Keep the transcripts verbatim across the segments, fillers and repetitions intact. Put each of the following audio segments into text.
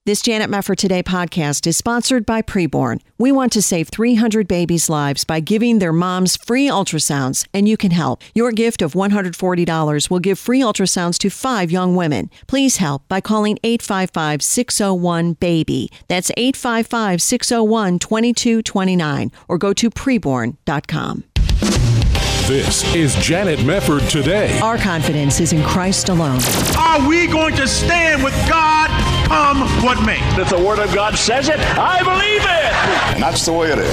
This Janet Mefford Today podcast is sponsored by Preborn. We want to save three hundred babies' lives by giving their moms free ultrasounds, and you can help. Your gift of one hundred forty dollars will give free ultrasounds to five young women. Please help by calling eight five five, six oh one, BABY. That's eight five five, six oh one, two two two nine or go to preborn dot com. This is Janet Mefford Today. Our confidence is in Christ alone. Are we going to stand with God come what may? If the Word of God says it, I believe it. And that's the way it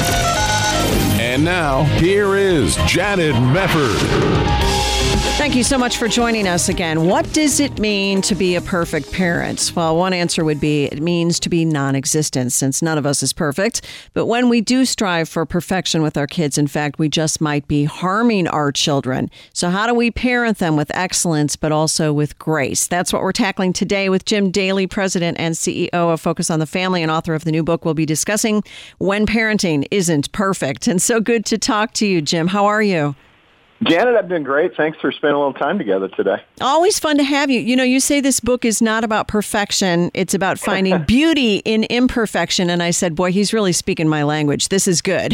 is. And now, here is Janet Mefford. Thank you so much for joining us again. What does it mean to be a perfect parent? Well, one answer would be it means to be non-existent, since none of us is perfect. But when we do strive for perfection with our kids, in fact, we just might be harming our children. So how do we parent them with excellence, but also with grace? That's what we're tackling today with Jim Daly, President and C E O of Focus on the Family and author of the new book. We'll be discussing When Parenting Isn't Perfect. And so good to talk to you, Jim. How are you? Janet, I've been great. Thanks for spending a little time together today. Always fun to have you. You know, you say this book is not about perfection. It's about finding beauty in imperfection. And I said, boy, he's really speaking my language. This is good.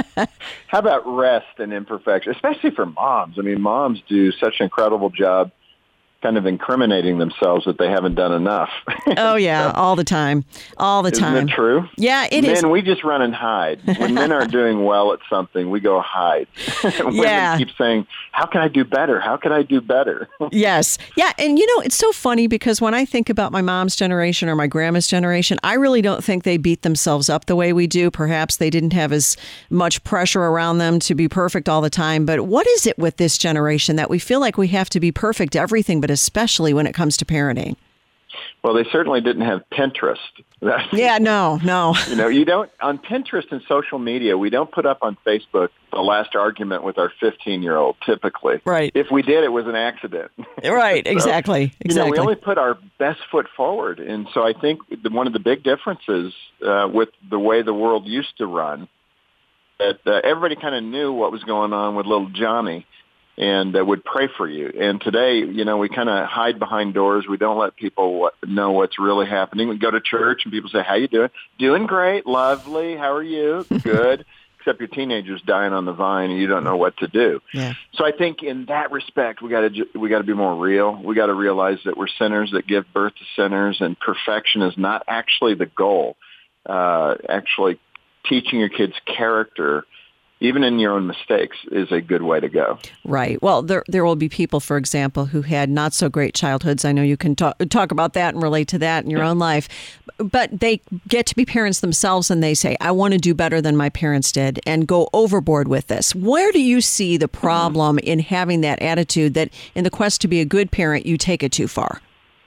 How about rest and imperfection, especially for moms? I mean, moms do such an incredible job kind of incriminating themselves that they haven't done enough. Oh, yeah, so, all the time. All the isn't time. Isn't it true? Yeah, it men, is. Men, we just run and hide. When men aren't doing well at something, we go hide. Women yeah. keep saying, how can I do better? How can I do better? Yes. Yeah, and you know, it's so funny because when I think about my mom's generation or my grandma's generation, I really don't think they beat themselves up the way we do. Perhaps they didn't have as much pressure around them to be perfect all the time. But what is it with this generation that we feel like we have to be perfect everything, but especially when it comes to parenting? Well, they certainly didn't have Pinterest. Yeah, no, no. You know, you don't, on Pinterest and social media, we don't put up on Facebook the last argument with our fifteen-year-old, typically. Right. If we did, it was an accident. Right, so, exactly, exactly. You know, we only put our best foot forward. And so I think the, one of the big differences uh, with the way the world used to run, that uh, everybody kind of knew what was going on with little Johnny and uh, would pray for you. And today, you know, we kind of hide behind doors. We don't let people what, know what's really happening. We go to church and people say, how you doing? Doing great. Lovely. How are you? Good. Except your teenager's dying on the vine and you don't know what to do. Yeah. So I think in that respect, we got to we got to be more real. We got to realize that we're sinners that give birth to sinners, and perfection is not actually the goal. Uh, actually, teaching your kids character, even in your own mistakes, is a good way to go. Right. Well, there there will be people, for example, who had not so great childhoods. I know you can talk, talk about that and relate to that in your own life. But they get to be parents themselves and they say, I want to do better than my parents did and go overboard with this. Where do you see the problem in having that attitude that in the quest to be a good parent, you take it too far?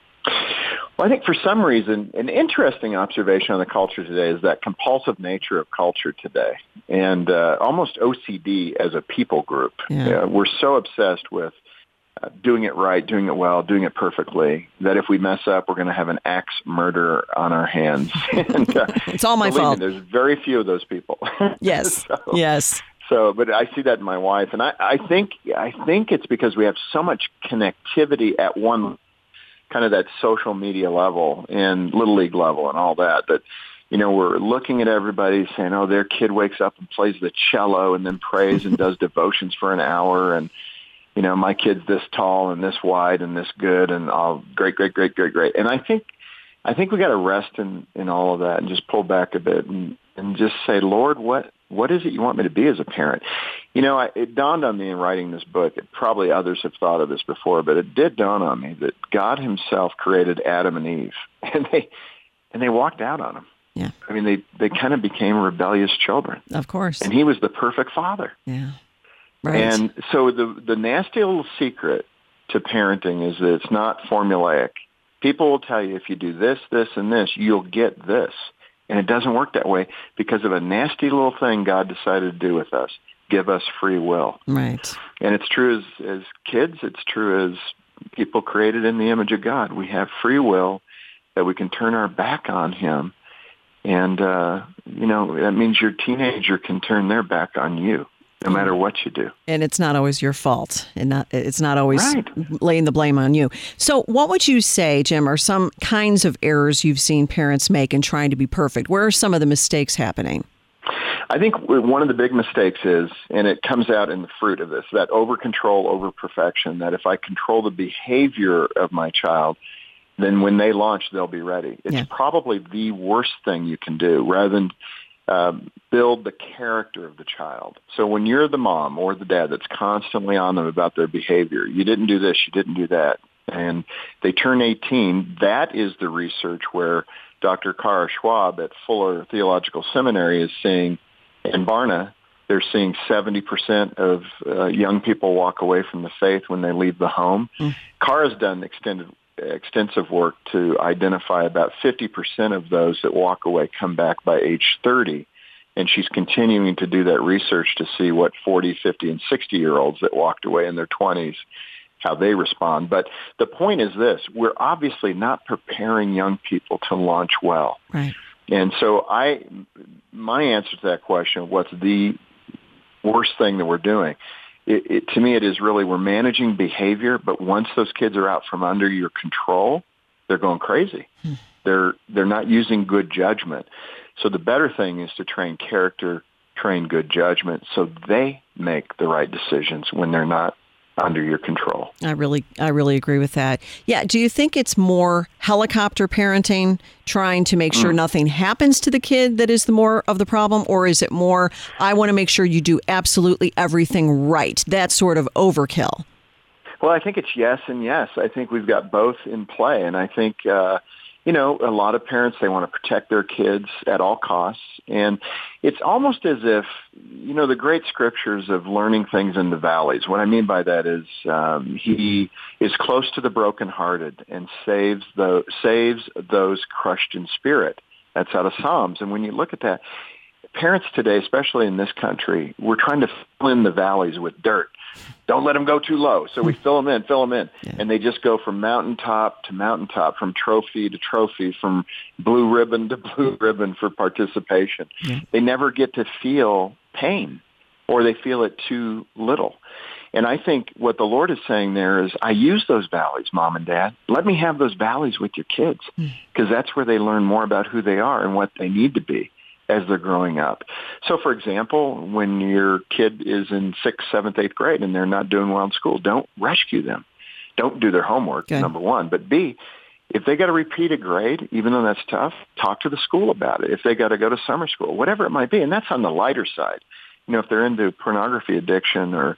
Well, I think for some reason, an interesting observation on the culture today is that compulsive nature of culture today, and uh, almost O C D as a people group. Yeah. Uh, we're so obsessed with uh, doing it right, doing it well, doing it perfectly, that if we mess up, we're going to have an axe murderer on our hands. and, uh, it's all my fault. Me, there's very few of those people. Yes, so, yes. So, but I see that in my wife, and I, I think I think it's because we have so much connectivity at one kind of that social media level and Little League level and all that, that, you know, we're looking at everybody saying, oh, their kid wakes up and plays the cello and then prays and does devotions for an hour. And, you know, my kid's this tall and this wide and this good and all great, great, great, great, great. And I think, I think we got to rest in, in all of that and just pull back a bit and, and just say, Lord, what, what is it you want me to be as a parent? You know, I, it dawned on me in writing this book, it, probably others have thought of this before, but it did dawn on me that God himself created Adam and Eve, and they and they walked out on him. Yeah. I mean, they, they kind of became rebellious children. Of course. And he was the perfect father. Yeah. Right. And so the the nasty little secret to parenting is that it's not formulaic. People will tell you if you do this, this, and this, you'll get this. And it doesn't work that way because of a nasty little thing God decided to do with us, give us free will. Right. And it's true as, as kids. It's true as people created in the image of God. We have free will that we can turn our back on him. And, uh, you know, that means your teenager can turn their back on you. no matter what you do. And it's not always your fault, and not it's not always Right. laying the blame on you. So what would you say, Jim, are some kinds of errors you've seen parents make in trying to be perfect? Where are some of the mistakes happening? I think one of the big mistakes is, and it comes out in the fruit of this, that over-control, over-perfection, that if I control the behavior of my child, then when they launch, they'll be ready. It's Yeah. probably the worst thing you can do, rather than um, build the character of the child. So when you're the mom or the dad that's constantly on them about their behavior, you didn't do this, you didn't do that, and they turn eighteen, that is the research where Doctor Kara Schwab at Fuller Theological Seminary is seeing, and Barna, they're seeing seventy percent of uh, young people walk away from the faith when they leave the home. Mm. Kara's done extended, extensive work to identify about fifty percent of those that walk away come back by age thirty. And she's continuing to do that research to see what forty, fifty, and sixty-year-olds that walked away in their twenties, how they respond. But the point is this, we're obviously not preparing young people to launch well. Right. And so I, my answer to that question, what's the worst thing that we're doing? It, it, to me, it is really we're managing behavior, but once those kids are out from under your control, they're going crazy. Hmm. They're they're not using good judgment. So the better thing is to train character, train good judgment, so they make the right decisions when they're not under your control. I really, I really agree with that. Yeah. Do you think it's more helicopter parenting, trying to make sure mm. nothing happens to the kid, that is the more of the problem? Or is it more, I want to make sure you do absolutely everything right? That sort of overkill. Well, I think it's yes and yes. I think we've got both in play. And I think, uh, you know, a lot of parents, they want to protect their kids at all costs. And it's almost as if, you know, the great scriptures of learning things in the valleys. What I mean by that is um, he is close to the brokenhearted and saves the saves those crushed in spirit. That's out of Psalms. And when you look at that, parents today, especially in this country, we're trying to fill in the valleys with dirt. Don't let them go too low. So we fill them in, fill them in. Yeah. And they just go from mountaintop to mountaintop, from trophy to trophy, from blue ribbon to blue ribbon for participation. Yeah. They never get to feel pain, or they feel it too little. And I think what the Lord is saying there is, I use those valleys, Mom and Dad. Let me have those valleys with your kids, because mm. that's where they learn more about who they are and what they need to be as they're growing up. So, for example, when your kid is in sixth, seventh, eighth grade and they're not doing well in school, don't rescue them. Don't do their homework, okay. number one. But B, if they got to repeat a grade, even though that's tough, talk to the school about it. If they got to go to summer school, whatever it might be. And that's on the lighter side. You know, if they're into pornography addiction or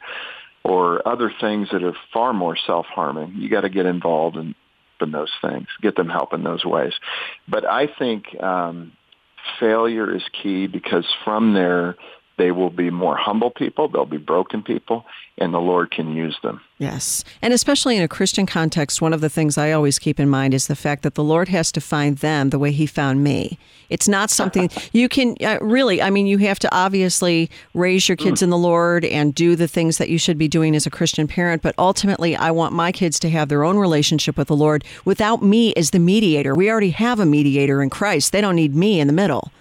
or other things that are far more self-harming, you got to get involved in, in those things, get them help in those ways. But I think um, failure is key, because from there, they will be more humble people, they'll be broken people, and the Lord can use them. Yes. And especially in a Christian context, one of the things I always keep in mind is the fact that the Lord has to find them the way he found me. It's not something you can uh, really, I mean, you have to obviously raise your kids mm. in the Lord and do the things that you should be doing as a Christian parent. But ultimately, I want my kids to have their own relationship with the Lord without me as the mediator. We already have a mediator in Christ. They don't need me in the middle.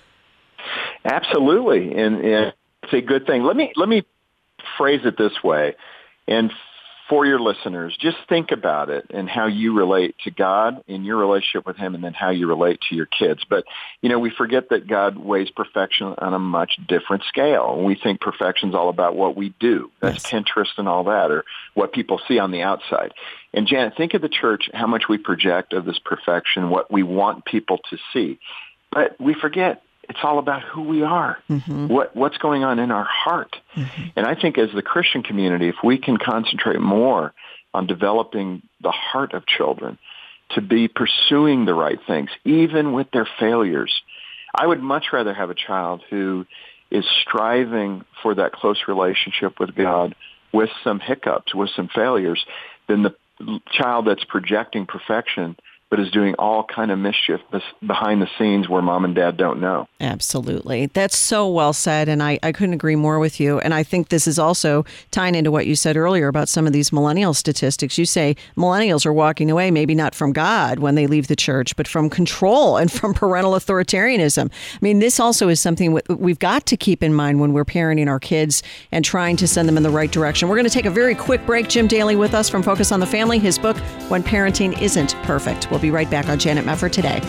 Absolutely. And, and it's a good thing. Let me, let me phrase it this way. And for your listeners, just think about it and how you relate to God in your relationship with him, and then how you relate to your kids. But, you know, we forget that God weighs perfection on a much different scale. And we think perfection's all about what we do. That's yes. Pinterest and all that, or what people see on the outside. And Janet, think of the church, how much we project of this perfection, what we want people to see. But we forget it's all about who we are, mm-hmm. what what's going on in our heart. Mm-hmm. And I think as the Christian community, if we can concentrate more on developing the heart of children to be pursuing the right things, even with their failures, I would much rather have a child who is striving for that close relationship with God with some hiccups, with some failures, than the child that's projecting perfection but is doing all kind of mischief behind the scenes where mom and dad don't know. Absolutely. That's so well said, and I, I couldn't agree more with you. And I think this is also tying into what you said earlier about some of these millennial statistics. You say millennials are walking away, maybe not from God when they leave the church, but from control and from parental authoritarianism. I mean, this also is something we've got to keep in mind when we're parenting our kids and trying to send them in the right direction. We're going to take a very quick break. Jim Daly with us from Focus on the Family, his book, When Parenting Isn't Perfect. We'll be right back on Janet Mefford Today.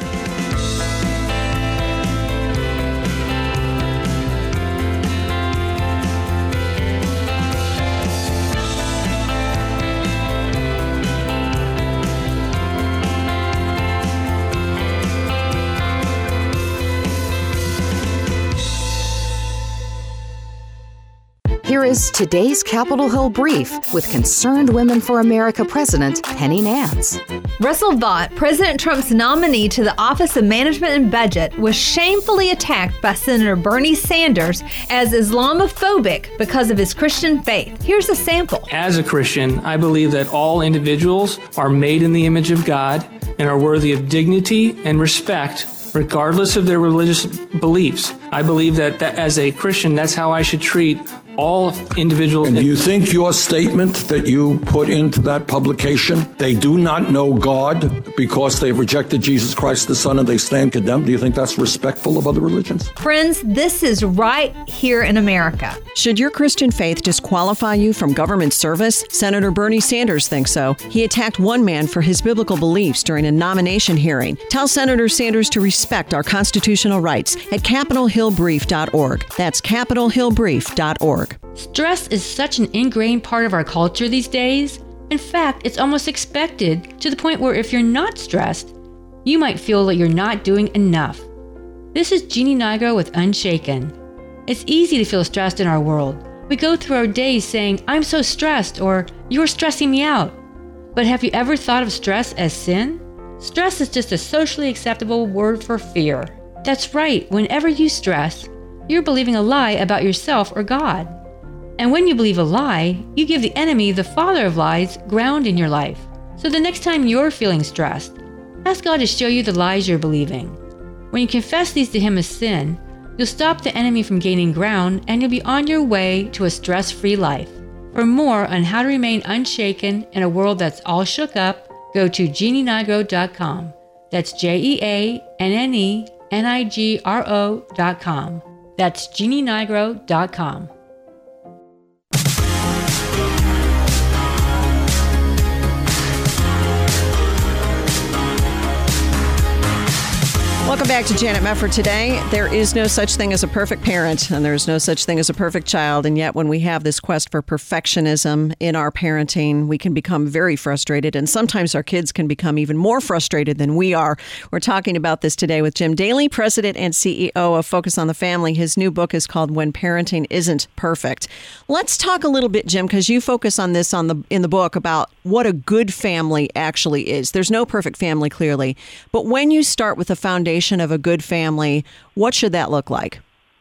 Here is today's Capitol Hill Brief with Concerned Women for America President Penny Nance. Russell Vought, President Trump's nominee to the Office of Management and Budget, was shamefully attacked by Senator Bernie Sanders as Islamophobic because of his Christian faith. Here's a sample. As a Christian, I believe that all individuals are made in the image of God and are worthy of dignity and respect regardless of their religious beliefs. I believe that, that as a Christian, that's how I should treat all individuals. And do you think your statement that you put into that publication, they do not know God because they've rejected Jesus Christ the Son and they stand condemned, do you think that's respectful of other religions? Friends, this is right here in America. Should your Christian faith disqualify you from government service? Senator Bernie Sanders thinks so. He attacked one man for his biblical beliefs during a nomination hearing. Tell Senator Sanders to respect our constitutional rights at capitol hill brief dot org. That's capitol hill brief dot org. Stress is such an ingrained part of our culture these days. In fact, it's almost expected to the point where if you're not stressed, you might feel that you're not doing enough. This is Jeannie Nigro with Unshaken. It's easy to feel stressed in our world. We go through our days saying, I'm so stressed, or you're stressing me out. But have you ever thought of stress as sin? Stress is just a socially acceptable word for fear. That's right, whenever you stress, you're believing a lie about yourself or God. And when you believe a lie, you give the enemy, the father of lies, ground in your life. So the next time you're feeling stressed, ask God to show you the lies you're believing. When you confess these to Him as sin, you'll stop the enemy from gaining ground and you'll be on your way to a stress-free life. For more on how to remain unshaken in a world that's all shook up, go to jeannie nigro dot com. That's J E A N N E N I G R O dot com. That's jeannie nigro dot com. Welcome back to Janet Mefford Today. There is no such thing as a perfect parent, and there is no such thing as a perfect child. And yet when we have this quest for perfectionism in our parenting, we can become very frustrated. And sometimes our kids can become even more frustrated than we are. We're talking about this today with Jim Daly, President and C E O of Focus on the Family. His new book is called When Parenting Isn't Perfect. Let's talk a little bit, Jim, because you focus on this on the in the book about what a good family actually is. There's no perfect family, clearly. But when you start with the foundation of a good family, what should that look like?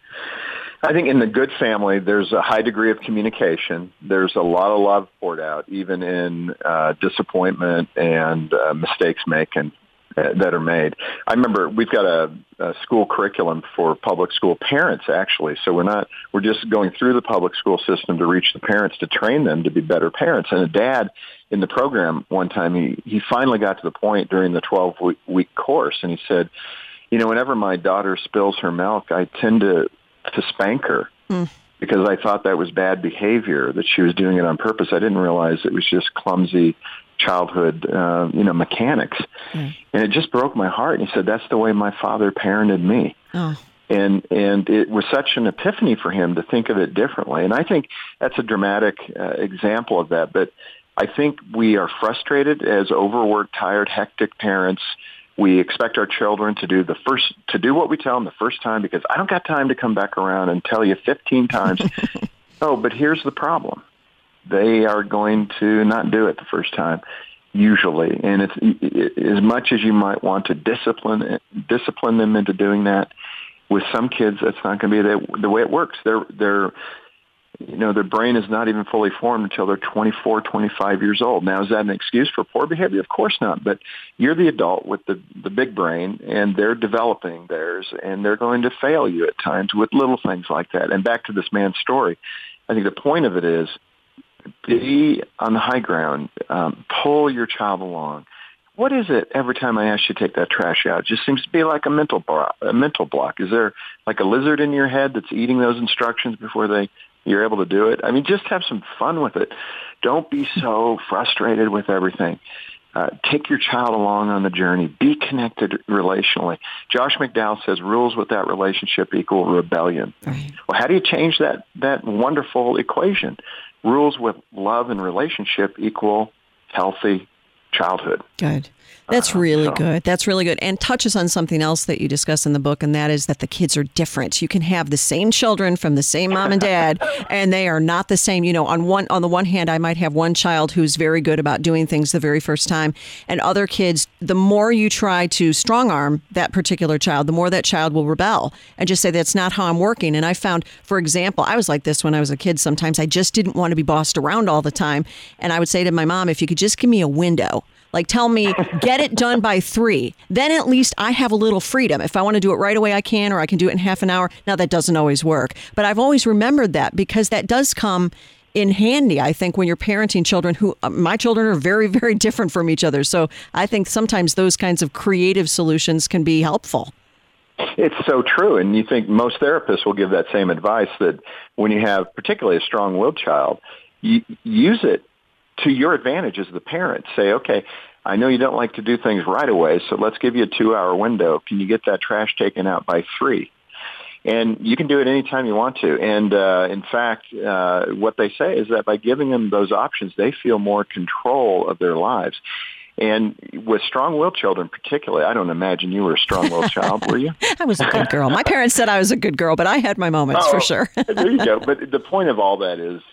I think in the good family, there's a high degree of communication. There's a lot of love poured out, even in uh, disappointment and uh, mistakes making uh, that are made. I remember we've got a, a school curriculum for public school parents, actually. So we're not we're just going through the public school system to reach the parents to train them to be better parents. And a dad in the program one time, he he finally got to the point during the twelve-week course, and he said, you know, whenever my daughter spills her milk, I tend to, to spank her mm. because I thought that was bad behavior, that she was doing it on purpose. I didn't realize it was just clumsy childhood, uh, you know, mechanics. Mm. And it just broke my heart. And he said, that's the way my father parented me. Oh. And and it was such an epiphany for him to think of it differently. And I think that's a dramatic uh, example of that. But I think we are frustrated as overworked, tired, hectic parents. We expect our children to do the first to do what we tell them the first time because I don't got time to come back around and tell you fifteen times. Oh, but here's the problem. They are going to not do it the first time, usually. And it's it, as much as you might want to discipline discipline them into doing that, with some kids, that's not going to be the, the way it works. They're they're you know, their brain is not even fully formed until they're twenty-four, twenty-five years old. Now, is that an excuse for poor behavior? Of course not. But you're the adult with the, the big brain, and they're developing theirs, and they're going to fail you at times with little things like that. And back to this man's story, I think the point of it is be on the high ground, um, pull your child along. What is it every time I ask you to take that trash out? It just seems to be like a mental bro- a mental block. Is there like a lizard in your head that's eating those instructions before they you're able to do it? I mean, just have some fun with it. Don't be so frustrated with everything. Uh, take your child along on the journey. Be connected relationally. Josh McDowell says rules without relationship equal rebellion. Right. Well, how do you change that that wonderful equation? Rules with love and relationship equal healthy childhood. Good. That's really uh, so. good. That's really good. And touches on something else that you discuss in the book, and that is that the kids are different. You can have the same children from the same mom and dad, and they are not the same. You know, on one on the one hand, I might have one child who's very good about doing things the very first time, and other kids, the more you try to strong arm that particular child, the more that child will rebel and just say, that's not how I'm working. And I found, for example, I was like this when I was a kid. Sometimes I just didn't want to be bossed around all the time. And I would say to my mom, if you could just give me a window, like tell me, get it done by three. Then at least I have a little freedom. If I want to do it right away, I can, or I can do it in half an hour. Now, that doesn't always work. But I've always remembered that because that does come in handy, I think, when you're parenting children who, uh, my children are very, very different from each other. So I think sometimes those kinds of creative solutions can be helpful. It's so true. And you think most therapists will give that same advice, that when you have particularly a strong-willed child, you use it to your advantage as the parent. Say, okay, I know you don't like to do things right away, so let's give you a two-hour window. Can you get that trash taken out by three? And you can do it anytime you want to. And uh, in fact, uh, what they say is that by giving them those options, they feel more control of their lives. And with strong-willed children particularly, I don't imagine you were a strong-willed child, were you? I was a good girl. My parents said I was a good girl, but I had my moments oh, for sure. There you go. But the point of all that is,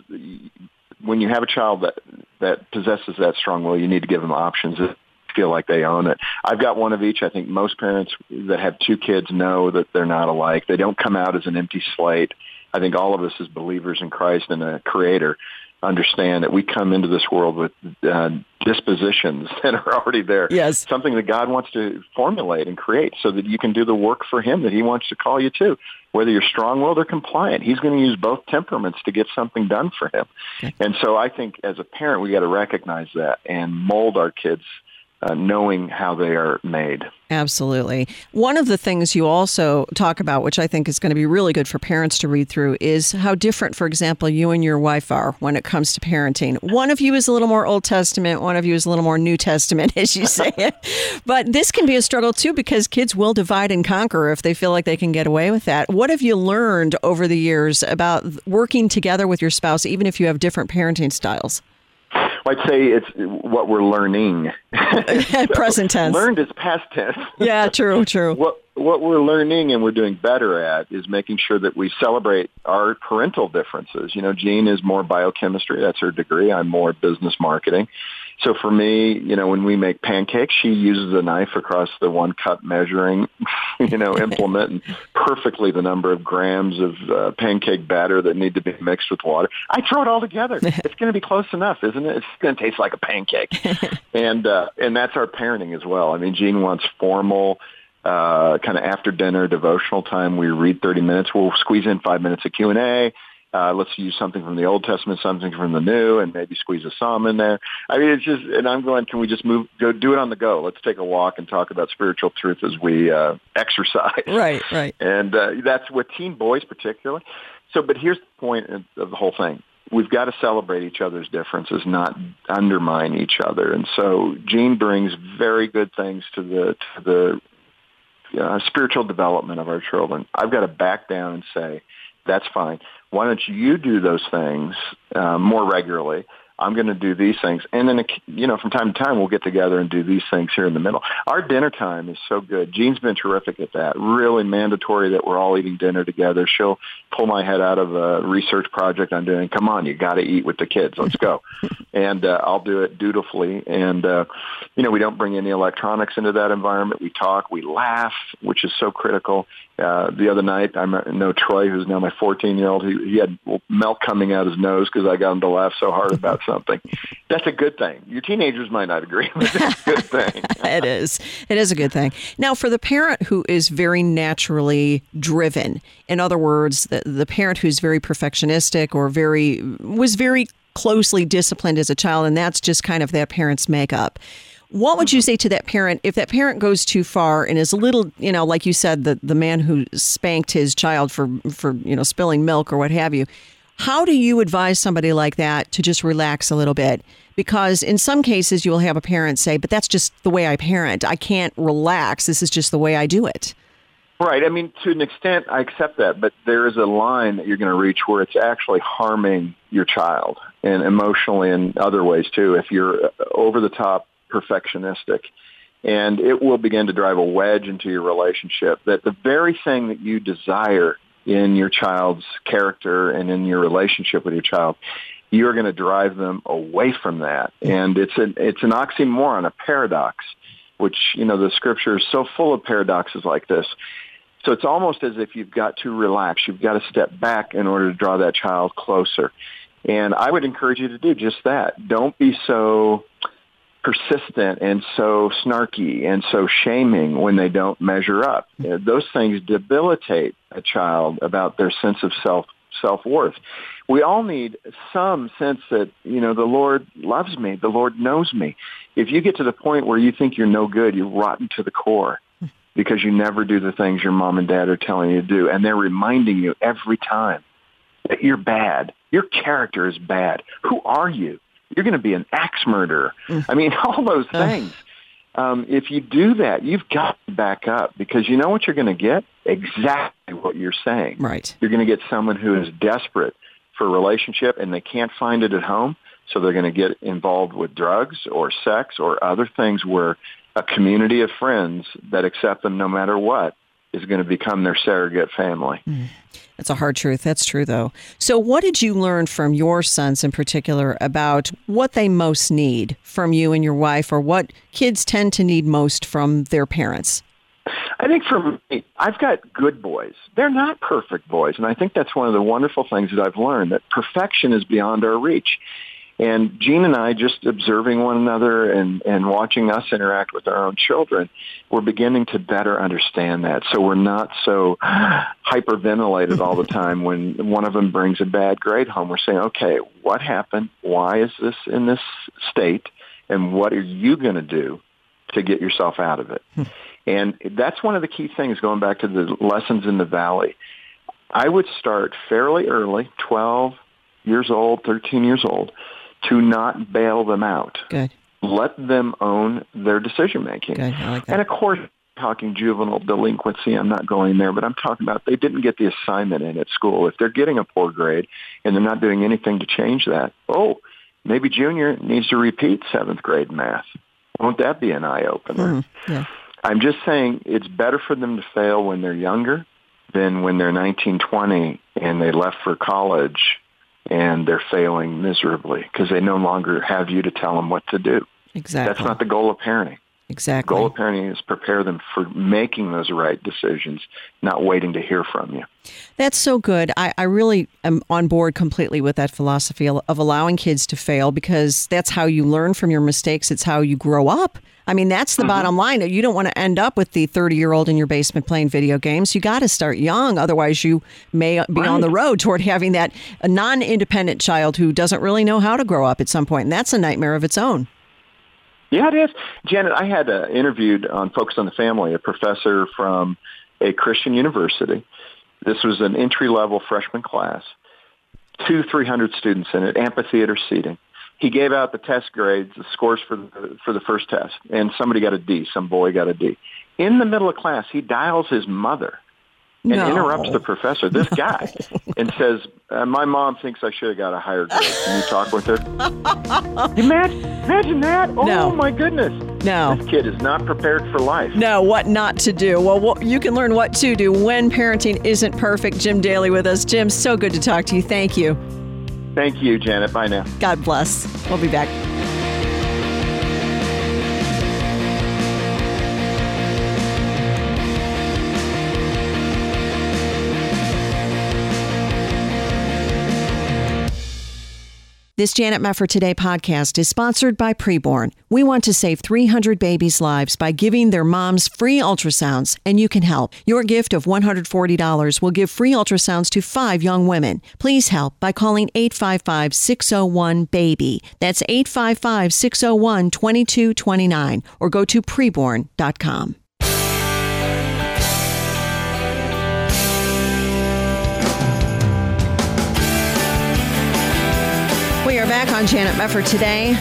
when you have a child that, that possesses that strong will, you need to give them options that feel like they own it. I've got one of each. I think most parents that have two kids know that they're not alike. They don't come out as an empty slate. I think all of us as believers in Christ and a creator understand that we come into this world with uh, dispositions that are already there. Yes. Something that God wants to formulate and create so that you can do the work for him that he wants to call you to. Whether you're strong-willed or compliant, he's going to use both temperaments to get something done for him. Okay. And so I think as a parent, we got to recognize that and mold our kids uh, knowing how they are made. Absolutely. One of the things you also talk about, which I think is going to be really good for parents to read through, is how different, for example, you and your wife are when it comes to parenting. One of you is a little more Old Testament. One of you is a little more New Testament, as you say it. But this can be a struggle, too, because kids will divide and conquer if they feel like they can get away with that. What have you learned over the years about working together with your spouse, even if you have different parenting styles? I'd say it's what we're learning. So present tense. Learned is past tense. Yeah, true, true. What what we're learning and we're doing better at is making sure that we celebrate our parental differences. You know, Jean is more biochemistry. That's her degree. I'm more business marketing. So for me, you know, when we make pancakes, she uses a knife across the one cup measuring, you know, implement and perfectly the number of grams of uh, pancake batter that need to be mixed with water. I throw it all together. It's going to be close enough, isn't it? It's going to taste like a pancake. and uh, and that's our parenting as well. I mean, Jean wants formal, uh, kind of after dinner devotional time. We read thirty minutes. We'll squeeze in five minutes of Q and A. Uh, let's use something from the Old Testament, something from the New, and maybe squeeze a psalm in there. I mean, it's just, and I'm going, can we just move, go do it on the go? Let's take a walk and talk about spiritual truth as we uh, exercise. Right, right. And uh, that's with teen boys particularly. So, but here's the point of the whole thing. We've got to celebrate each other's differences, not undermine each other. And so Jean brings very good things to the, to the uh, spiritual development of our children. I've got to back down and say, that's fine. Why don't you do those things uh, more regularly? I'm going to do these things. And then, you know, from time to time, we'll get together and do these things here in the middle. Our dinner time is so good. Jean's been terrific at that. Really mandatory that we're all eating dinner together. She'll pull my head out of a research project I'm doing. Come on, you got to eat with the kids. Let's go. And uh, I'll do it dutifully. And, uh, you know, we don't bring any electronics into that environment. We talk, we laugh, which is so critical. Uh, the other night, I know Troy, who's now my fourteen-year-old, he, he had milk coming out his nose because I got him to laugh so hard about something. That's a good thing. Your teenagers might not agree, but it's a good thing. It is. It is a good thing. Now, for the parent who is very naturally driven, in other words, the, the parent who's very perfectionistic or very was very closely disciplined as a child, and that's just kind of that parent's makeup. What would you say to that parent if that parent goes too far and is a little, you know, like you said, the, the man who spanked his child for, for, you know, spilling milk or what have you? How do you advise somebody like that to just relax a little bit? Because in some cases you will have a parent say, but that's just the way I parent. I can't relax. This is just the way I do it. Right. I mean, to an extent, I accept that, but there is a line that you're going to reach where it's actually harming your child, and emotionally and other ways too, if you're over the top perfectionistic. And it will begin to drive a wedge into your relationship, that the very thing that you desire in your child's character and in your relationship with your child, you're going to drive them away from that. And it's an, it's an oxymoron, a paradox, which, you know, the scripture is so full of paradoxes like this. So it's almost as if you've got to relax. You've got to step back in order to draw that child closer. And I would encourage you to do just that. Don't be so persistent and so snarky and so shaming when they don't measure up. You know, those things debilitate a child about their sense of self, self-worth. We all need some sense that, you know, the Lord loves me. The Lord knows me. If you get to the point where you think you're no good, you're rotten to the core because you never do the things your mom and dad are telling you to do. And they're reminding you every time that you're bad. Your character is bad. Who are you? You're going to be an axe murderer. Mm. I mean, all those things. Um, if you do that, you've got to back up because you know what you're going to get? Exactly what you're saying. Right. You're going to get someone who is desperate for a relationship and they can't find it at home, so they're going to get involved with drugs or sex or other things where a community of friends that accept them no matter what is going to become their surrogate family. Mm. That's a hard truth. That's true, though. So what did you learn from your sons in particular about what they most need from you and your wife, or what kids tend to need most from their parents? I think for me, I've got good boys. They're not perfect boys. And I think that's one of the wonderful things that I've learned, that perfection is beyond our reach. And Jean and I, just observing one another and, and watching us interact with our own children, we're beginning to better understand that. So we're not so hyperventilated all the time when one of them brings a bad grade home. We're saying, okay, what happened? Why is this in this state? And what are you going to do to get yourself out of it? And that's one of the key things, going back to the lessons in the Valley. I would start fairly early, twelve years old, thirteen years old, to not bail them out. Good. Let them own their decision-making. Good. I like that. And, of course, talking juvenile delinquency, I'm not going there, but I'm talking about they didn't get the assignment in at school. If they're getting a poor grade and they're not doing anything to change that, oh, maybe junior needs to repeat seventh grade math. Won't that be an eye-opener? Mm, yeah. I'm just saying it's better for them to fail when they're younger than when they're nineteen, twenty and they left for college and they're failing miserably because they no longer have you to tell them what to do. Exactly. That's not the goal of parenting. Exactly. The goal of parenting is prepare them for making those right decisions, not waiting to hear from you. That's so good. I, I really am on board completely with that philosophy of allowing kids to fail, because that's how you learn from your mistakes. It's how you grow up. I mean, that's the mm-hmm. bottom line. You don't want to end up with the thirty-year-old in your basement playing video games. You got to start young. Otherwise, you may be right. on the road toward having that a non-independent child who doesn't really know how to grow up at some point. And that's a nightmare of its own. Yeah, it is. Janet, I had uh, interviewed on Focus on the Family a professor from a Christian university. This was an entry-level freshman class, two, three hundred students in it, amphitheater seating. He gave out the test grades, the scores for the, for the first test, and somebody got a D. Some boy got a D. In the middle of class, he dials his mother and No. interrupts the professor, this guy, and says, uh, my mom thinks I should have got a higher grade. Can you talk with her? imagine, imagine that. Oh, No. my goodness. No. This kid is not prepared for life. No, what not to do. Well, what, you can learn what to do when parenting isn't perfect. Jim Daly with us. Jim, so good to talk to you. Thank you. Thank you, Janet. Bye now. God bless. We'll be back. This Janet Mefford Today podcast is sponsored by Preborn. We want to save three hundred babies' lives by giving their moms free ultrasounds, and you can help. Your gift of one hundred forty dollars will give free ultrasounds to five young women. Please help by calling eight five five, six oh one, BABY. That's eight five five, six oh one, two two two nine, or go to preborn dot com. We are back on Janet Mefford Today.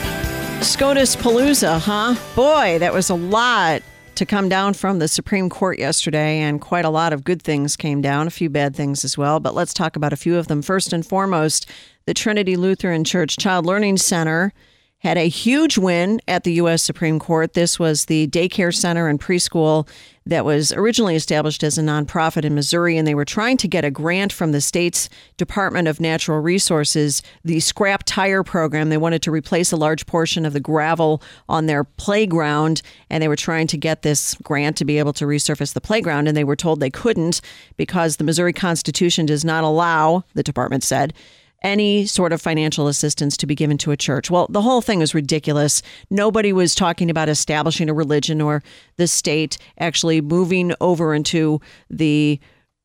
SCOTUS Palooza, huh? Boy, that was a lot to come down from the Supreme Court yesterday, and quite a lot of good things came down, a few bad things as well. But let's talk about a few of them. First and foremost, the Trinity Lutheran Church Child Learning Center had a huge win at the U S Supreme Court. This was the daycare center and preschool that was originally established as a nonprofit in Missouri, and they were trying to get a grant from the state's Department of Natural Resources, the scrap tire program. They wanted to replace a large portion of the gravel on their playground, and they were trying to get this grant to be able to resurface the playground, and they were told they couldn't because the Missouri Constitution does not allow, the department said, any sort of financial assistance to be given to a church. Well, the whole thing was ridiculous. Nobody was talking about establishing a religion or the state actually moving over into the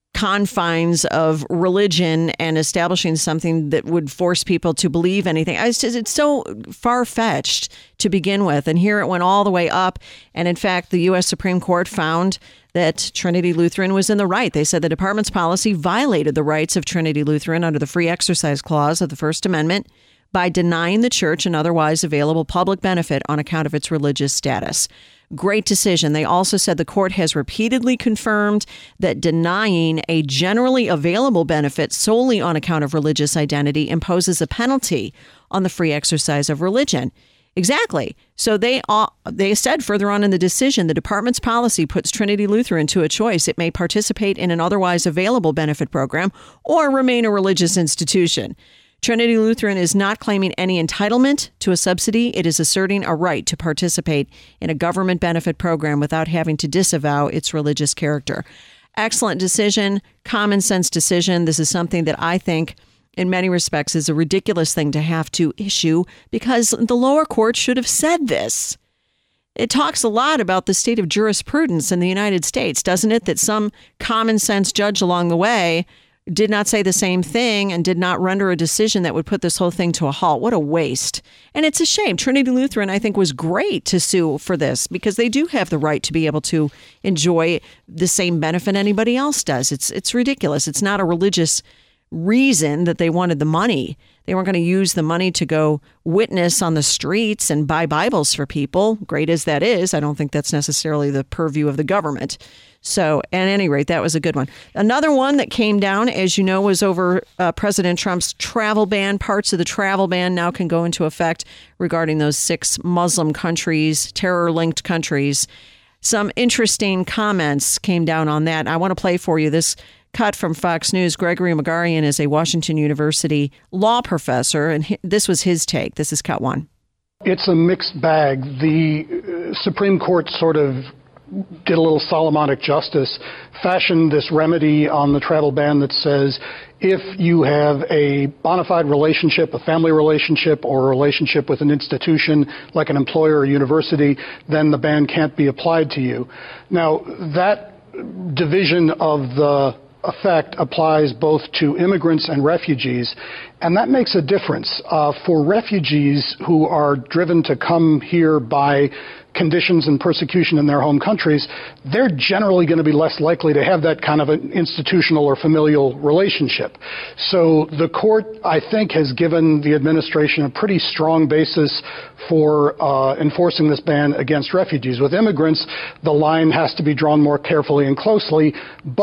confines of religion and establishing something that would force people to believe anything. It's, just, it's so far-fetched to begin with. And here it went all the way up. And in fact, the U S Supreme Court found that Trinity Lutheran was in the right. They said the department's policy violated the rights of Trinity Lutheran under the Free Exercise Clause of the First Amendment by denying the church an otherwise available public benefit on account of its religious status. Great decision. They also said the court has repeatedly confirmed that denying a generally available benefit solely on account of religious identity imposes a penalty on the free exercise of religion. Exactly. So they uh, they said further on in the decision, the department's policy puts Trinity Lutheran to a choice. It may participate in an otherwise available benefit program or remain a religious institution. Trinity Lutheran is not claiming any entitlement to a subsidy. It is asserting a right to participate in a government benefit program without having to disavow its religious character. Excellent decision, common sense decision. This is something that I think in many respects is a ridiculous thing to have to issue because the lower court should have said this. It talks a lot about the state of jurisprudence in the United States, doesn't it? That some common sense judge along the way did not say the same thing and did not render a decision that would put this whole thing to a halt. What a waste. And it's a shame. Trinity Lutheran, I think, was great to sue for this because they do have the right to be able to enjoy the same benefit anybody else does. It's it's ridiculous. It's not a religious reason that they wanted the money. They weren't going to use the money to go witness on the streets and buy Bibles for people. Great as that is, I don't think that's necessarily the purview of the government. So at any rate, that was a good one. Another one that came down, as you know, was over uh, President Trump's travel ban. Parts of the travel ban now can go into effect regarding those six Muslim countries, terror-linked countries. Some interesting comments came down on that. I want to play for you this cut from Fox News. Gregory Magarian is a Washington University law professor, and he, this was his take. This is cut one. It's a mixed bag. The uh, Supreme Court sort of did a little Solomonic justice, fashioned this remedy on the travel ban that says if you have a bona fide relationship, a family relationship, or a relationship with an institution like an employer or university, then the ban can't be applied to you. Now, that division of the effect applies both to immigrants and refugees, and that makes a difference. Uh, for refugees who are driven to come here by conditions and persecution in their home countries, they're generally going to be less likely to have that kind of an institutional or familial relationship. So the court, I think, has given the administration a pretty strong basis for uh, enforcing this ban against refugees. With immigrants, the line has to be drawn more carefully and closely, but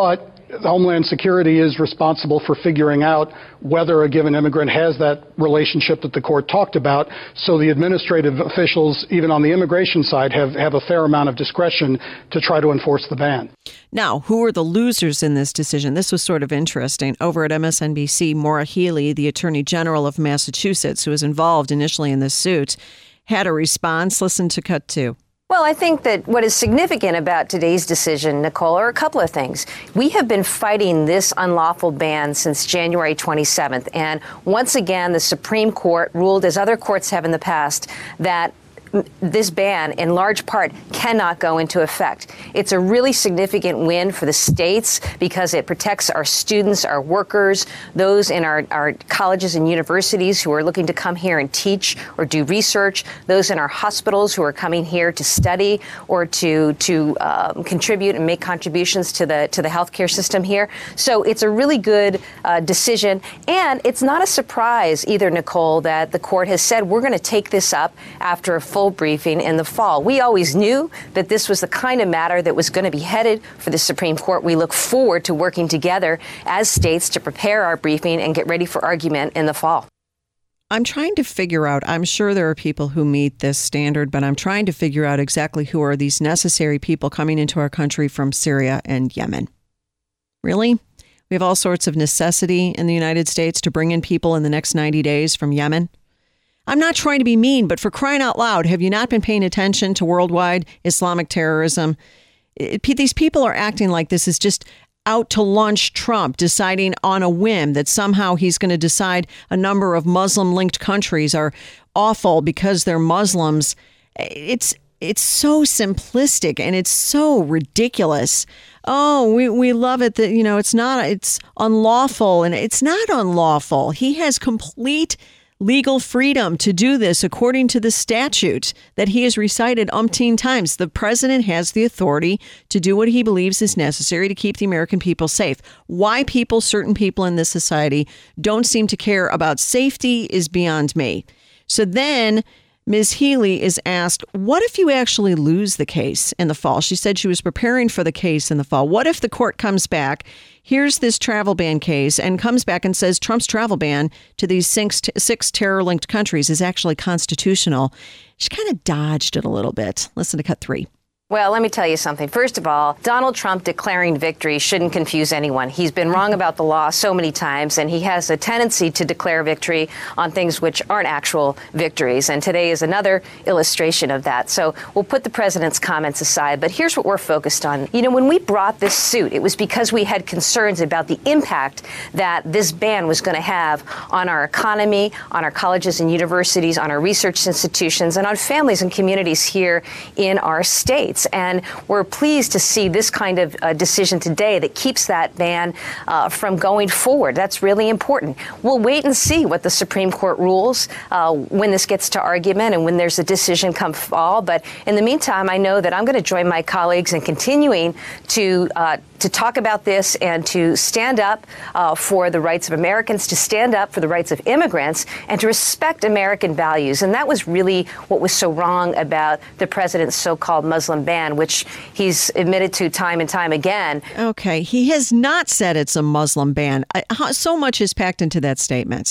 Homeland Security is responsible for figuring out whether a given immigrant has that relationship that the court talked about. So the administrative officials, even on the immigration side, have, have a fair amount of discretion to try to enforce the ban. Now, who are the losers in this decision? This was sort of interesting. Over at M S N B C, Maura Healey, the Attorney General of Massachusetts, who was involved initially in this suit, had a response. Listen to cut two. Well, I think that what is significant about today's decision, Nicole, are a couple of things. We have been fighting this unlawful ban since January twenty-seventh. And once again, the Supreme Court ruled, as other courts have in the past, that this ban, in large part, cannot go into effect. It's a really significant win for the states because it protects our students, our workers, those in our, our colleges and universities who are looking to come here and teach or do research, those in our hospitals who are coming here to study or to to um, contribute and make contributions to the to the healthcare system here. So it's a really good uh, decision, and it's not a surprise either, Nicole, that the court has said we're going to take this up after a full briefing in the fall. We always knew that this was the kind of matter that was going to be headed for the Supreme Court. We look forward to working together as states to prepare our briefing and get ready for argument in the fall. I'm trying to figure out, I'm sure there are people who meet this standard, but I'm trying to figure out exactly who are these necessary people coming into our country from Syria and Yemen. Really? We have all sorts of necessity in the United States to bring in people in the next ninety days from Yemen? I'm not trying to be mean, but for crying out loud, have you not been paying attention to worldwide Islamic terrorism? It, these people are acting like this is just out to lunch Trump, deciding on a whim that somehow he's going to decide a number of Muslim-linked countries are awful because they're Muslims. It's it's so simplistic and it's so ridiculous. Oh, we, we love it that, you know, it's not, it's unlawful, and it's not unlawful. He has complete legal freedom to do this according to the statute that he has recited umpteen times. The president has the authority to do what he believes is necessary to keep the American people safe. Why people, certain people in this society, don't seem to care about safety is beyond me. So then Miz Healey is asked, what if you actually lose the case in the fall? She said she was preparing for the case in the fall. What if the court comes back, here's this travel ban case, and comes back and says Trump's travel ban to these six, six terror-linked countries is actually constitutional? She kind of dodged it a little bit. Listen to cut three. Well, let me tell you something. First of all, Donald Trump declaring victory shouldn't confuse anyone. He's been wrong about the law so many times, and he has a tendency to declare victory on things which aren't actual victories. And today is another illustration of that. So we'll put the president's comments aside, but here's what we're focused on. You know, when we brought this suit, it was because we had concerns about the impact that this ban was going to have on our economy, on our colleges and universities, on our research institutions, and on families and communities here in our states. And we're pleased to see this kind of uh, decision today that keeps that ban uh, from going forward. That's really important. We'll wait and see what the Supreme Court rules uh, when this gets to argument and when there's a decision come fall. But in the meantime, I know that I'm going to join my colleagues in continuing to uh, to talk about this and to stand up uh, for the rights of Americans, to stand up for the rights of immigrants, and to respect American values. And that was really what was so wrong about the president's so-called Muslim ban, which he's admitted to time and time again. Okay, he has not said it's a Muslim ban. I, so much is packed into that statement.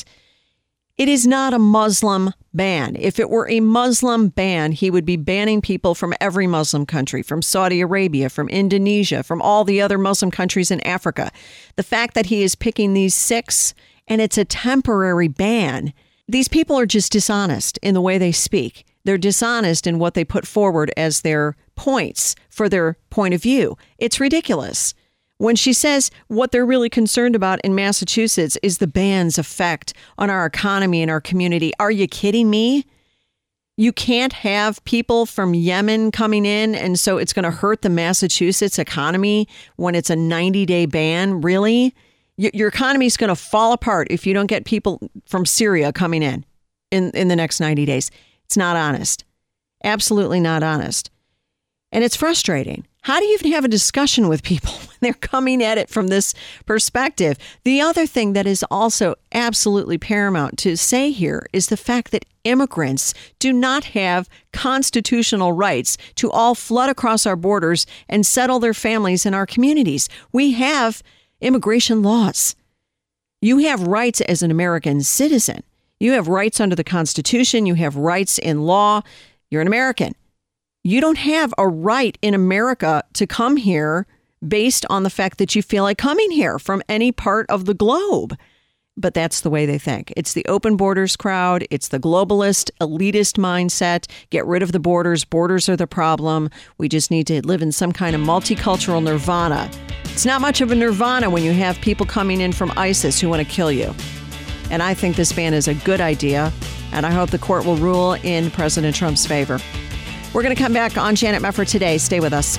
It is not a Muslim ban. If it were a Muslim ban, he would be banning people from every Muslim country, from Saudi Arabia, from Indonesia, from all the other Muslim countries in Africa. The fact that he is picking these six and it's a temporary ban, these people are just dishonest in the way they speak. They're dishonest in what they put forward as their points for their point of view. It's ridiculous. When she says what they're really concerned about in Massachusetts is the ban's effect on our economy and our community. Are you kidding me? You can't have people from Yemen coming in, and so it's going to hurt the Massachusetts economy when it's a ninety-day ban? Really? Your economy is going to fall apart if you don't get people from Syria coming in, in in the next ninety days. It's not honest. Absolutely not honest. And it's frustrating. How do you even have a discussion with people when they're coming at it from this perspective? The other thing that is also absolutely paramount to say here is the fact that immigrants do not have constitutional rights to all flood across our borders and settle their families in our communities. We have immigration laws. You have rights as an American citizen. You have rights under the Constitution. You have rights in law. You're an American. You don't have a right in America to come here based on the fact that you feel like coming here from any part of the globe. But that's the way they think. It's the open borders crowd. It's the globalist, elitist mindset. Get rid of the borders. Borders are the problem. We just need to live in some kind of multicultural nirvana. It's not much of a nirvana when you have people coming in from ISIS who want to kill you. And I think this ban is a good idea. And I hope the court will rule in President Trump's favor. We're going to come back on Janet Mefford today. Stay with us.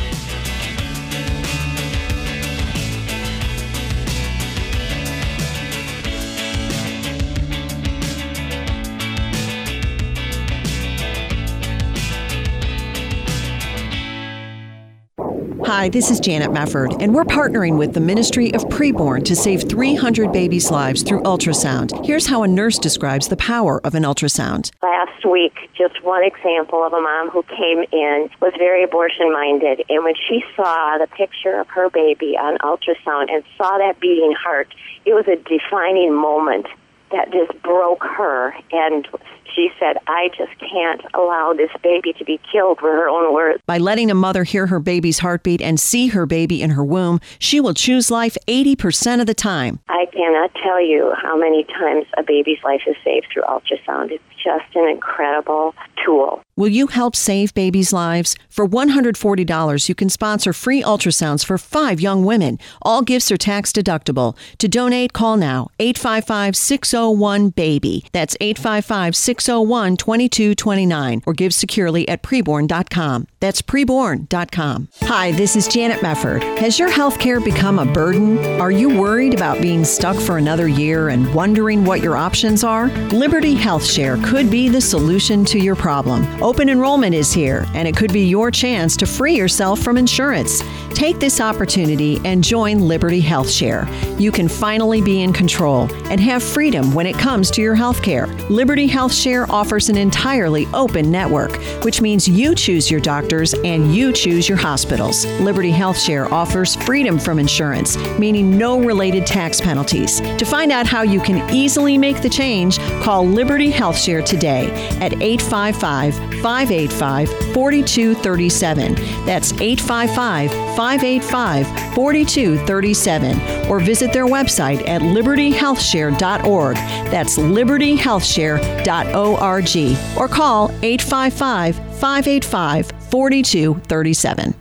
Hi, this is Janet Mefford, and we're partnering with the Ministry of Preborn to save three hundred babies' lives through ultrasound. Here's how a nurse describes the power of an ultrasound. Last week, just one example of a mom who came in, was very abortion-minded, and when she saw the picture of her baby on ultrasound and saw that beating heart, it was a defining moment that just broke her, and she said, I just can't allow this baby to be killed, were her own words. By letting a mother hear her baby's heartbeat and see her baby in her womb, she will choose life eighty percent of the time. I cannot tell you how many times a baby's life is saved through ultrasound. It's just an incredible tool. Will you help save babies' lives? For one hundred forty dollars, you can sponsor free ultrasounds for five young women. All gifts are tax deductible. To donate, call now, eight five five, six oh one, BABY. That's eight five five, six oh one, two two two nine. Or give securely at preborn dot com. That's preborn dot com. Hi, this is Janet Mefford. Has your health care become a burden? Are you worried about being stuck for another year and wondering what your options are? Liberty Health Share could be the solution to your problem. Open enrollment is here, and it could be your chance to free yourself from insurance. Take this opportunity and join Liberty Health Share. You can finally be in control and have freedom when it comes to your health care. Liberty Health Share offers an entirely open network, which means you choose your doctors and you choose your hospitals. Liberty Health Share offers freedom from insurance, meaning no related tax penalties. To find out how you can easily make the change, call Liberty Health Share today at eight five five, five eight five, four two three seven. That's eight five five, five eight five, four two three seven. Or visit their website at liberty health share dot org. That's liberty health share dot org. Or call eight five five, five eight five, four two three seven.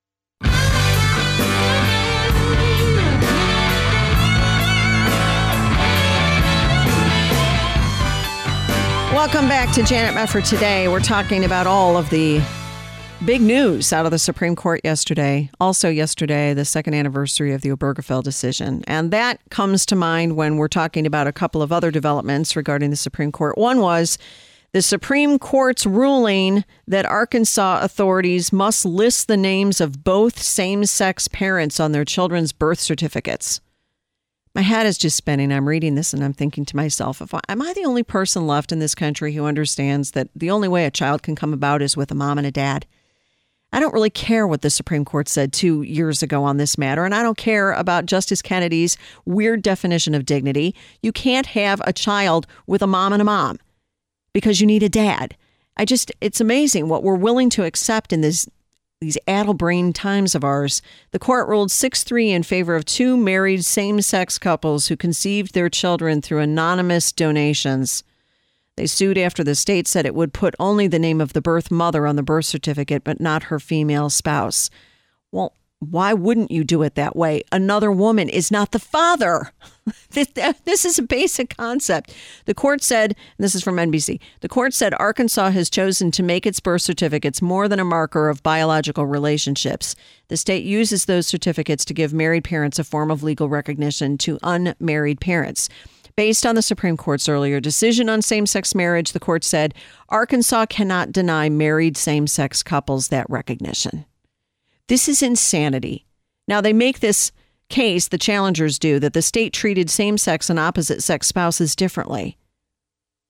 Welcome back to Janet Mefford Today. We're talking about all of the big news out of the Supreme Court yesterday. Also yesterday, the second anniversary of the Obergefell decision. And that comes to mind when we're talking about a couple of other developments regarding the Supreme Court. One was the Supreme Court's ruling that Arkansas authorities must list the names of both same-sex parents on their children's birth certificates. My head is just spinning. I'm reading this and I'm thinking to myself, if I, am I the only person left in this country who understands that the only way a child can come about is with a mom and a dad? I don't really care what the Supreme Court said two years ago on this matter, and I don't care about Justice Kennedy's weird definition of dignity. You can't have a child with a mom and a mom because you need a dad. I just, it's amazing what we're willing to accept in this these addle-brained times of ours. The court ruled six three in favor of two married same-sex couples who conceived their children through anonymous donations. They sued after the state said it would put only the name of the birth mother on the birth certificate, but not her female spouse. Well, why wouldn't you do it that way? Another woman is not the father. This, this is a basic concept. The court said, and this is from N B C, the court said Arkansas has chosen to make its birth certificates more than a marker of biological relationships. The state uses those certificates to give married parents a form of legal recognition to unmarried parents. Based on the Supreme Court's earlier decision on same-sex marriage, the court said Arkansas cannot deny married same-sex couples that recognition. This is insanity. Now, they make this case, the challengers do, that the state treated same-sex and opposite-sex spouses differently.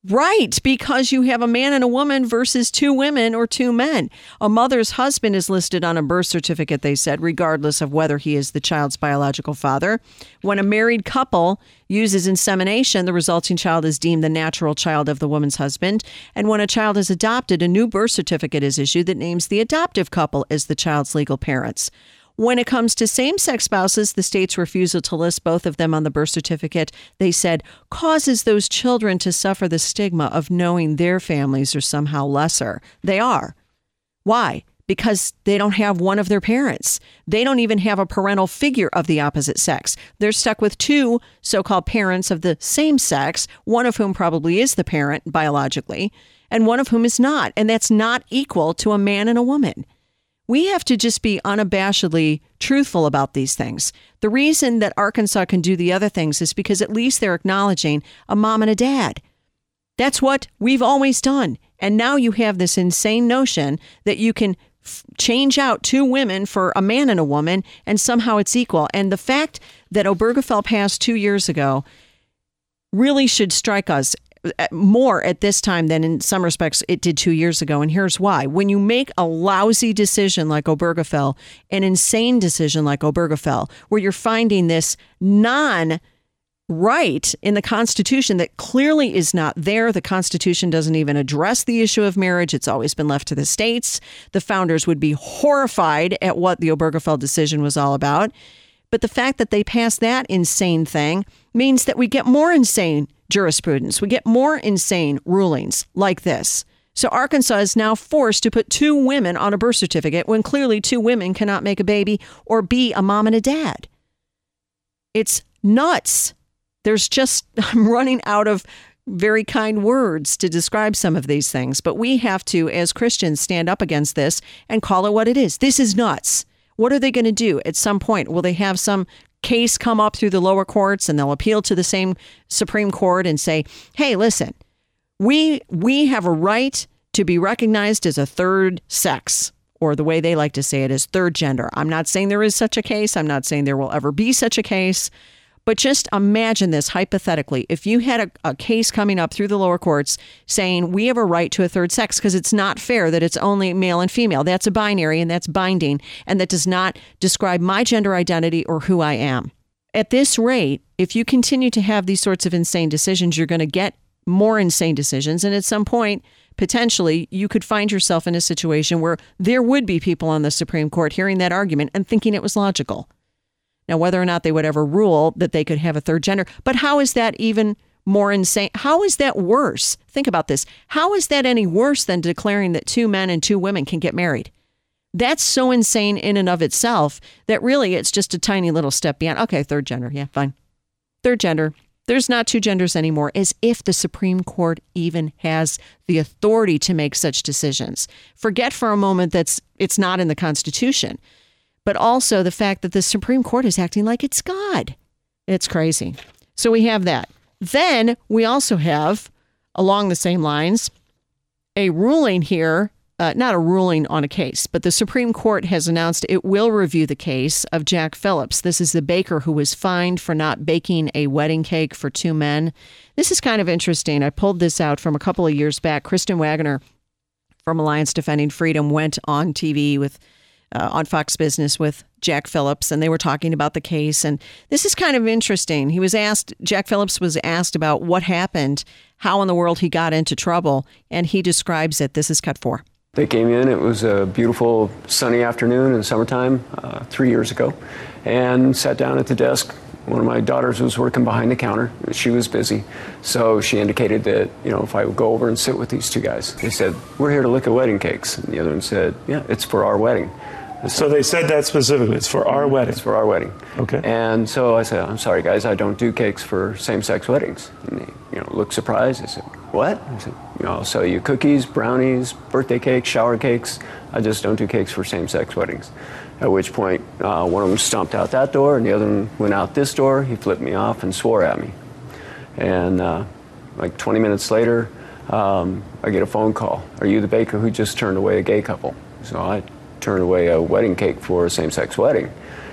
Right, because you have a man and a woman versus two women or two men. A mother's husband is listed on a birth certificate, they said, regardless of whether he is the child's biological father. When a married couple uses insemination, the resulting child is deemed the natural child of the woman's husband. And when a child is adopted, a new birth certificate is issued that names the adoptive couple as the child's legal parents. When it comes to same-sex spouses, the state's refusal to list both of them on the birth certificate, they said, causes those children to suffer the stigma of knowing their families are somehow lesser. They are. Why? Because they don't have one of their parents. They don't even have a parental figure of the opposite sex. They're stuck with two so-called parents of the same sex, one of whom probably is the parent biologically, and one of whom is not. And that's not equal to a man and a woman. We have to just be unabashedly truthful about these things. The reason that Arkansas can do the other things is because at least they're acknowledging a mom and a dad. That's what we've always done. And now you have this insane notion that you can f- change out two women for a man and a woman, and somehow it's equal. And the fact that Obergefell passed two years ago really should strike us more at this time than in some respects it did two years ago. And here's why. When you make a lousy decision like Obergefell, an insane decision like Obergefell, where you're finding this non right in the Constitution that clearly is not there. The Constitution doesn't even address the issue of marriage. It's always been left to the states. The founders would be horrified at what the Obergefell decision was all about. But the fact that they passed that insane thing means that we get more insane jurisprudence. We get more insane rulings like this. So Arkansas is now forced to put two women on a birth certificate when clearly two women cannot make a baby or be a mom and a dad. It's nuts. There's just, I'm running out of very kind words to describe some of these things, but we have to, as Christians, stand up against this and call it what it is. This is nuts. What are they going to do at some point? Will they have some case come up through the lower courts and they'll appeal to the same Supreme Court and say, hey, listen, we we have a right to be recognized as a third sex, or the way they like to say it is third gender. I'm not saying there is such a case. I'm not saying there will ever be such a case. But just imagine this hypothetically. If you had a, a case coming up through the lower courts saying we have a right to a third sex because it's not fair that it's only male and female. That's a binary and that's binding. And that does not describe my gender identity or who I am. At this rate, if you continue to have these sorts of insane decisions, you're going to get more insane decisions. And at some point, potentially, you could find yourself in a situation where there would be people on the Supreme Court hearing that argument and thinking it was logical. Now, whether or not they would ever rule that they could have a third gender, but how is that even more insane? How is that worse? Think about this. How is that any worse than declaring that two men and two women can get married? That's so insane in and of itself that really it's just a tiny little step beyond. Okay, third gender. Yeah, fine. Third gender. There's not two genders anymore, as if the Supreme Court even has the authority to make such decisions. Forget for a moment that it's not in the Constitution. But also the fact that the Supreme Court is acting like it's God. It's crazy. So we have that. Then we also have, along the same lines, a ruling here, uh, not a ruling on a case, but the Supreme Court has announced it will review the case of Jack Phillips. This is the baker who was fined for not baking a wedding cake for two men. This is kind of interesting. I pulled this out from a couple of years back. Kristen Wagner from Alliance Defending Freedom went on T V with Uh, on Fox Business with Jack Phillips, and they were talking about the case. And this is kind of interesting. He was asked, Jack Phillips was asked about what happened, how in the world he got into trouble, and he describes it. This is cut four. They came in. It was a beautiful sunny afternoon in summertime uh, three years ago, and sat down at the desk. One of my daughters was working behind the counter. She was busy, so she indicated that, you know, if I would go over and sit with these two guys. They said, we're here to look at wedding cakes. And the other one said, yeah, it's for our wedding. So they said that specifically, it's for our wedding? It's for our wedding. Okay. And so I said, I'm sorry, guys, I don't do cakes for same-sex weddings. And they, you know, looked surprised. I said, what? I said, you know, I'll sell you cookies, brownies, birthday cakes, shower cakes. I just don't do cakes for same-sex weddings. At which point, uh, one of them stomped out that door, and the other one went out this door. He flipped me off and swore at me. And uh, like twenty minutes later, um, I get a phone call. Are you the baker who just turned away a gay couple? So I turned away a wedding cake for a same-sex wedding.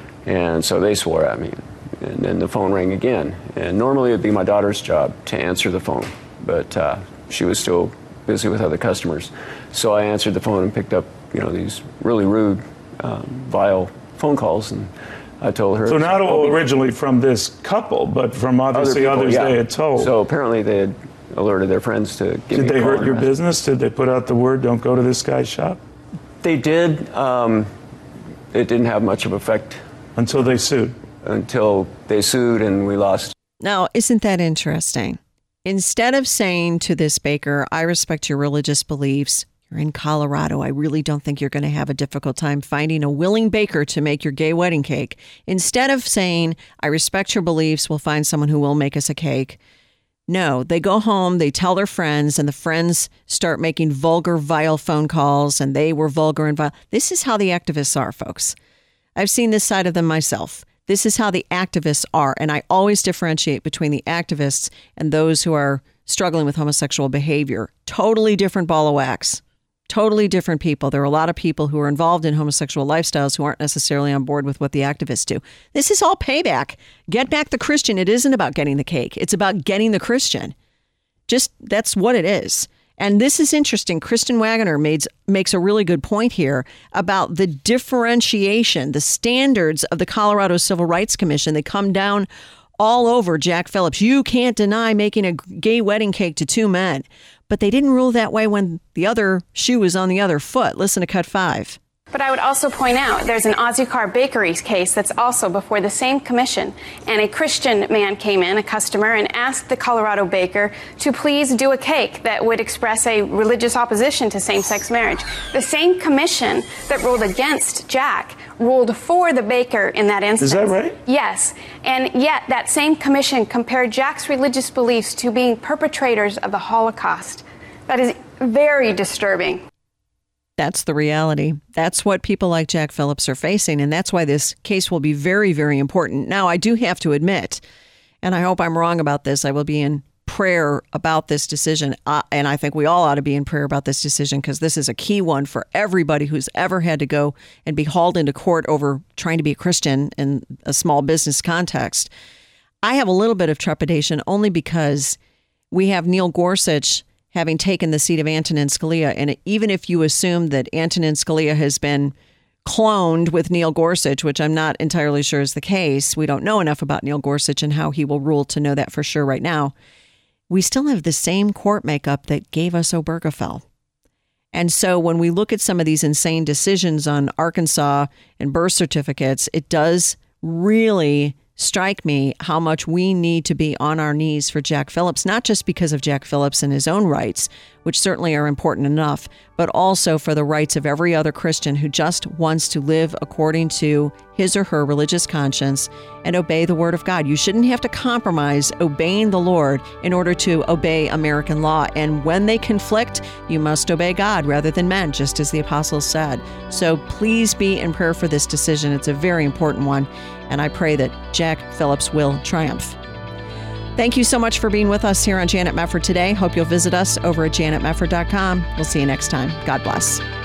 And so they swore at me. And then the phone rang again. And normally it'd be my daughter's job to answer the phone. But uh, she was still busy with other customers. So I answered the phone and picked up, you know, these really rude, um, vile phone calls, and I told her. So not all originally from this couple, but from obviously other people, others yeah. they had told. So apparently they had alerted their friends to give Did me a they call hurt your and business? Did they put out the word, don't go to this guy's shop? They did. Um, it didn't have much of effect. Until they sued. Until they sued and we lost. Now, isn't that interesting? Instead of saying to this baker, I respect your religious beliefs, you're in Colorado, I really don't think you're going to have a difficult time finding a willing baker to make your gay wedding cake. Instead of saying, I respect your beliefs, we'll find someone who will make us a cake. No, they go home, they tell their friends, and the friends start making vulgar, vile phone calls, and they were vulgar and vile. This is how the activists are, folks. I've seen this side of them myself. This is how the activists are, and I always differentiate between the activists and those who are struggling with homosexual behavior. Totally different ball of wax. Totally different people. There are a lot of people who are involved in homosexual lifestyles who aren't necessarily on board with what the activists do. This is all payback. Get back the Christian. It isn't about getting the cake. It's about getting the Christian. Just that's what it is. And this is interesting. Kristen Waggoner made, makes a really good point here about the differentiation, the standards of the Colorado Civil Rights Commission. They come down all over Jack Phillips. You can't deny making a gay wedding cake to two men. But they didn't rule that way when the other shoe was on the other foot. Listen to cut five. But I would also point out there's an Aussie Car Bakery case that's also before the same commission. And a Christian man came in, a customer, and asked the Colorado baker to please do a cake that would express a religious opposition to same-sex marriage. The same commission that ruled against Jack ruled for the baker in that instance. Is that right? Yes. And yet that same commission compared Jack's religious beliefs to being perpetrators of the Holocaust. That is very disturbing. That's the reality. That's what people like Jack Phillips are facing. And that's why this case will be very, very important. Now, I do have to admit, and I hope I'm wrong about this, I will be in prayer about this decision. Uh, and I think we all ought to be in prayer about this decision because this is a key one for everybody who's ever had to go and be hauled into court over trying to be a Christian in a small business context. I have a little bit of trepidation only because we have Neil Gorsuch having taken the seat of Antonin Scalia. And even if you assume that Antonin Scalia has been cloned with Neil Gorsuch, which I'm not entirely sure is the case, we don't know enough about Neil Gorsuch and how he will rule to know that for sure right now. We still have the same court makeup that gave us Obergefell. And so when we look at some of these insane decisions on Arkansas and birth certificates, it does really strike me how much we need to be on our knees for Jack Phillips, not just because of Jack Phillips and his own rights, which certainly are important enough, but also for the rights of every other Christian who just wants to live according to his or her religious conscience and obey the word of God. You shouldn't have to compromise obeying the Lord in order to obey American law. And when they conflict, you must obey God rather than men, just as the apostles said. So please be in prayer for this decision. It's a very important one. And I pray that Jack Phillips will triumph. Thank you so much for being with us here on Janet Mefford today. Hope you'll visit us over at janet mefford dot com. We'll see you next time. God bless.